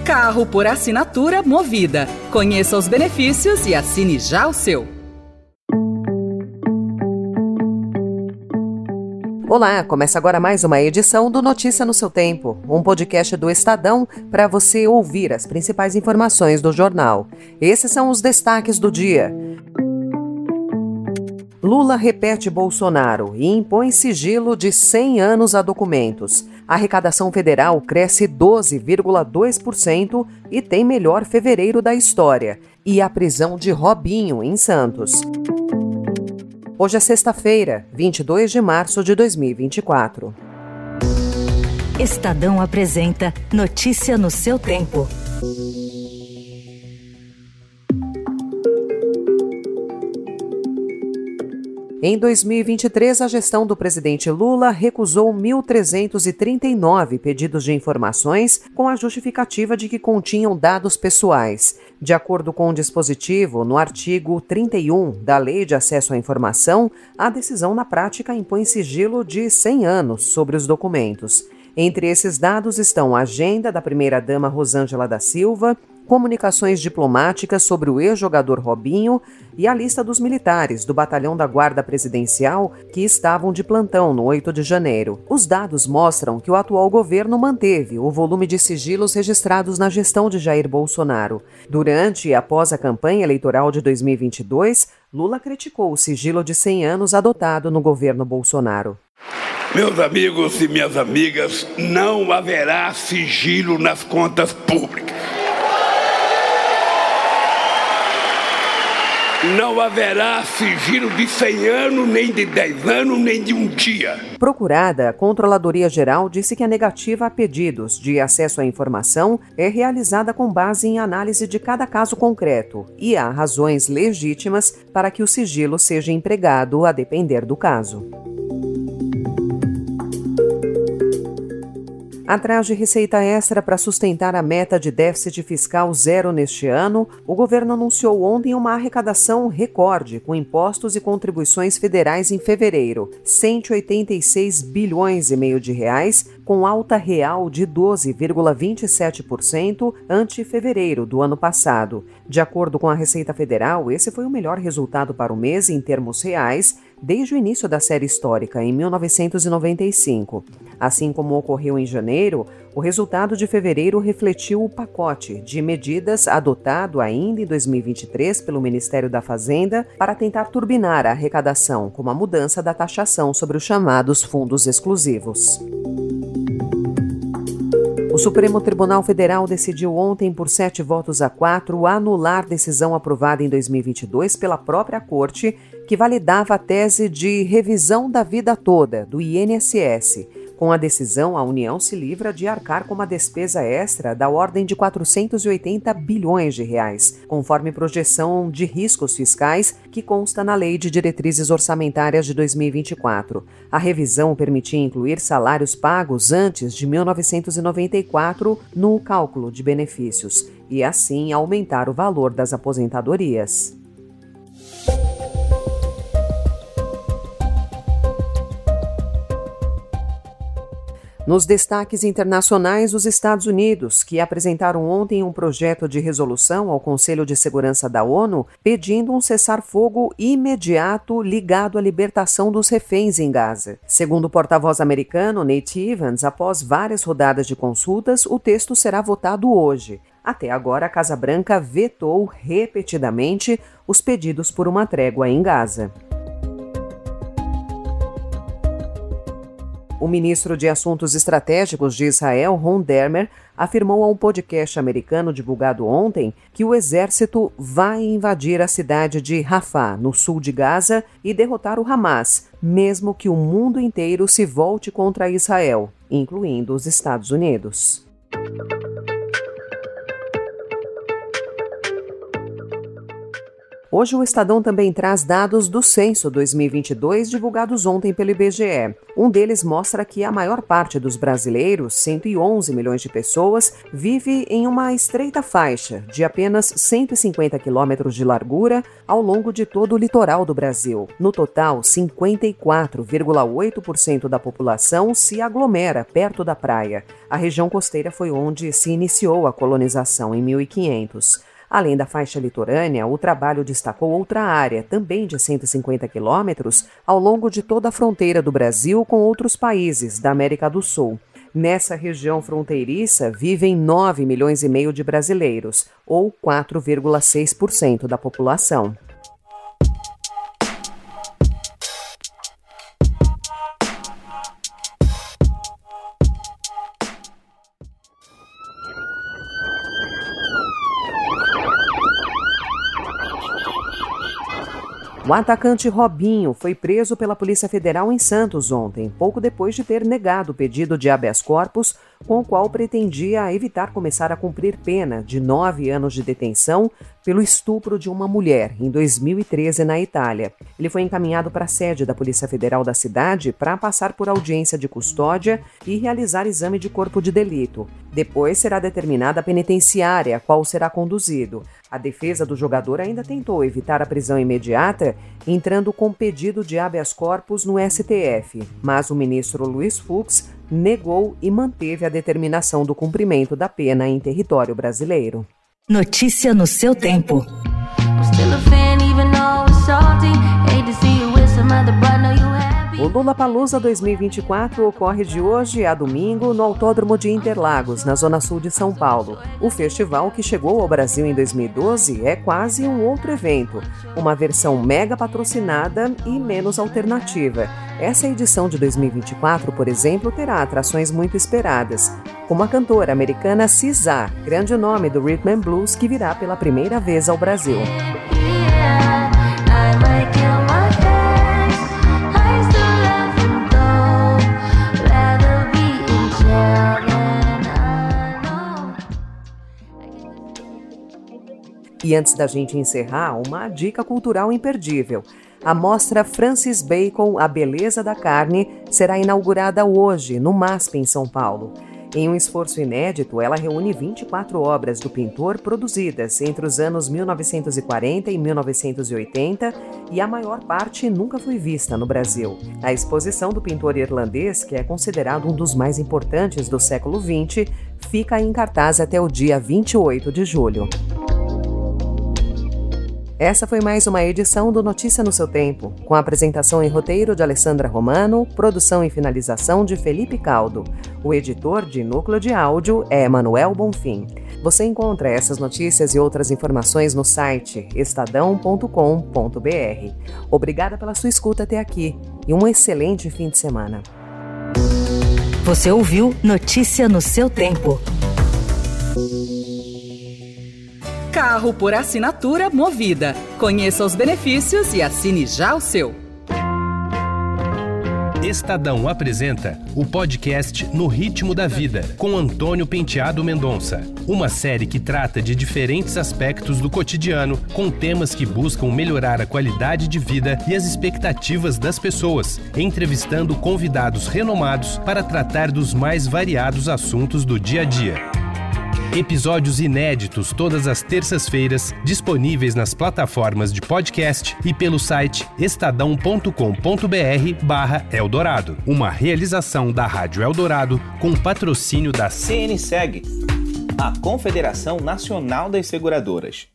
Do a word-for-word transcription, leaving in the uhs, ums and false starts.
Carro por assinatura Movida. Conheça os benefícios e assine já o seu. Olá, começa agora mais uma edição do Notícia no seu Tempo, um podcast do Estadão para você ouvir as principais informações do jornal. Esses são os destaques do dia. Lula repete Bolsonaro e impõe sigilo de cem anos a documentos. A arrecadação federal cresce doze vírgula dois por cento e tem melhor fevereiro da história. E a prisão de Robinho, em Santos. Hoje é sexta-feira, vinte e dois de março de dois mil e vinte e quatro. Estadão apresenta Notícia no seu tempo. Em dois mil e vinte e três, a gestão do presidente Lula recusou mil trezentos e trinta e nove pedidos de informações com a justificativa de que continham dados pessoais. De acordo com o dispositivo, no artigo trinta e um da Lei de Acesso à Informação, a decisão na prática impõe sigilo de cem anos sobre os documentos. Entre esses dados estão a agenda da primeira-dama Rosângela da Silva, comunicações diplomáticas sobre o ex-jogador Robinho e a lista dos militares do Batalhão da Guarda Presidencial que estavam de plantão no oito de janeiro. Os dados mostram que o atual governo manteve o volume de sigilos registrados na gestão de Jair Bolsonaro. Durante e após a campanha eleitoral de dois mil e vinte e dois, Lula criticou o sigilo de cem anos adotado no governo Bolsonaro. Meus amigos e minhas amigas, não haverá sigilo nas contas públicas. Não haverá sigilo de cem anos, nem de dez anos, nem de um dia. Procurada, a Controladoria Geral disse que a negativa a pedidos de acesso à informação é realizada com base em análise de cada caso concreto e há razões legítimas para que o sigilo seja empregado a depender do caso. Atrás de receita extra para sustentar a meta de déficit fiscal zero neste ano, o governo anunciou ontem uma arrecadação recorde com impostos e contribuições federais em fevereiro, cento e oitenta e seis bilhões e meio de reais, com alta real de doze vírgula vinte e sete por cento ante fevereiro do ano passado. De acordo com a Receita Federal, esse foi o melhor resultado para o mês em termos reais desde o início da série histórica, em mil novecentos e noventa e cinco. Assim como ocorreu em janeiro, o resultado de fevereiro refletiu o pacote de medidas adotado ainda em dois mil e vinte e três pelo Ministério da Fazenda para tentar turbinar a arrecadação, como a mudança da taxação sobre os chamados fundos exclusivos. O Supremo Tribunal Federal decidiu ontem, por sete votos a quatro, anular decisão aprovada em dois mil e vinte e dois pela própria Corte, que validava a tese de revisão da vida toda, do I N S S. Com a decisão, a União se livra de arcar com uma despesa extra da ordem de quatrocentos e oitenta bilhões de reais, conforme projeção de riscos fiscais que consta na Lei de Diretrizes Orçamentárias de dois mil e vinte e quatro. A revisão permitia incluir salários pagos antes de mil novecentos e noventa e quatro no cálculo de benefícios e, assim, aumentar o valor das aposentadorias. Nos destaques internacionais, os Estados Unidos, que apresentaram ontem um projeto de resolução ao Conselho de Segurança da ONU pedindo um cessar-fogo imediato ligado à libertação dos reféns em Gaza. Segundo o porta-voz americano Nate Evans, após várias rodadas de consultas, o texto será votado hoje. Até agora, a Casa Branca vetou repetidamente os pedidos por uma trégua em Gaza. O ministro de Assuntos Estratégicos de Israel, Ron Dermer, afirmou a um podcast americano divulgado ontem que o exército vai invadir a cidade de Rafah, no sul de Gaza, e derrotar o Hamas, mesmo que o mundo inteiro se volte contra Israel, incluindo os Estados Unidos. Hoje o Estadão também traz dados do Censo dois mil e vinte e dois, divulgados ontem pelo I B G E. Um deles mostra que a maior parte dos brasileiros, cento e onze milhões de pessoas, vive em uma estreita faixa de apenas cento e cinquenta quilômetros de largura ao longo de todo o litoral do Brasil. No total, cinquenta e quatro vírgula oito por cento da população se aglomera perto da praia. A região costeira foi onde se iniciou a colonização em mil e quinhentos. Além da faixa litorânea, o trabalho destacou outra área, também de cento e cinquenta quilômetros, ao longo de toda a fronteira do Brasil com outros países da América do Sul. Nessa região fronteiriça vivem nove milhões e meio de brasileiros, ou quatro vírgula seis por cento da população. O atacante Robinho foi preso pela Polícia Federal em Santos ontem, pouco depois de ter negado o pedido de habeas corpus, com o qual pretendia evitar começar a cumprir pena de nove anos de detenção pelo estupro de uma mulher, em dois mil e treze, na Itália. Ele foi encaminhado para a sede da Polícia Federal da cidade para passar por audiência de custódia e realizar exame de corpo de delito. Depois será determinada a penitenciária a qual será conduzido. A defesa do jogador ainda tentou evitar a prisão imediata, entrando com pedido de habeas corpus no S T F, mas o ministro Luiz Fux negou e manteve a determinação do cumprimento da pena em território brasileiro. Notícia no seu tempo. O Lollapalooza dois mil e vinte e quatro ocorre de hoje a domingo no Autódromo de Interlagos, na zona sul de São Paulo. O festival, que chegou ao Brasil em dois mil e doze, é quase um outro evento, uma versão mega patrocinada e menos alternativa. Essa edição de dois mil e vinte e quatro, por exemplo, terá atrações muito esperadas, como a cantora americana S Z A, grande nome do Rhythm and Blues, que virá pela primeira vez ao Brasil. E antes da gente encerrar, uma dica cultural imperdível. A mostra Francis Bacon, A Beleza da Carne, será inaugurada hoje, no MASP, em São Paulo. Em um esforço inédito, ela reúne vinte e quatro obras do pintor produzidas entre os anos mil novecentos e quarenta e mil novecentos e oitenta, e a maior parte nunca foi vista no Brasil. A exposição do pintor irlandês, que é considerado um dos mais importantes do século vinte, fica em cartaz até o dia vinte e oito de julho. Essa foi mais uma edição do Notícia no seu Tempo, com a apresentação e roteiro de Alessandra Romano, produção e finalização de Felipe Caldo. O editor de núcleo de áudio é Manuel Bonfim. Você encontra essas notícias e outras informações no site estadão ponto com ponto b r. Obrigada pela sua escuta até aqui e um excelente fim de semana. Você ouviu Notícia no seu Tempo. Carro por assinatura Movida. Conheça os benefícios e assine já o seu. Estadão apresenta o podcast No Ritmo da Vida, com Antônio Penteado Mendonça. Uma série que trata de diferentes aspectos do cotidiano, com temas que buscam melhorar a qualidade de vida e as expectativas das pessoas, entrevistando convidados renomados para tratar dos mais variados assuntos do dia a dia. Episódios inéditos todas as terças-feiras, disponíveis nas plataformas de podcast e pelo site estadão ponto com ponto b r barra Eldorado. Uma realização da Rádio Eldorado com patrocínio da C N S E G, a Confederação Nacional das Seguradoras.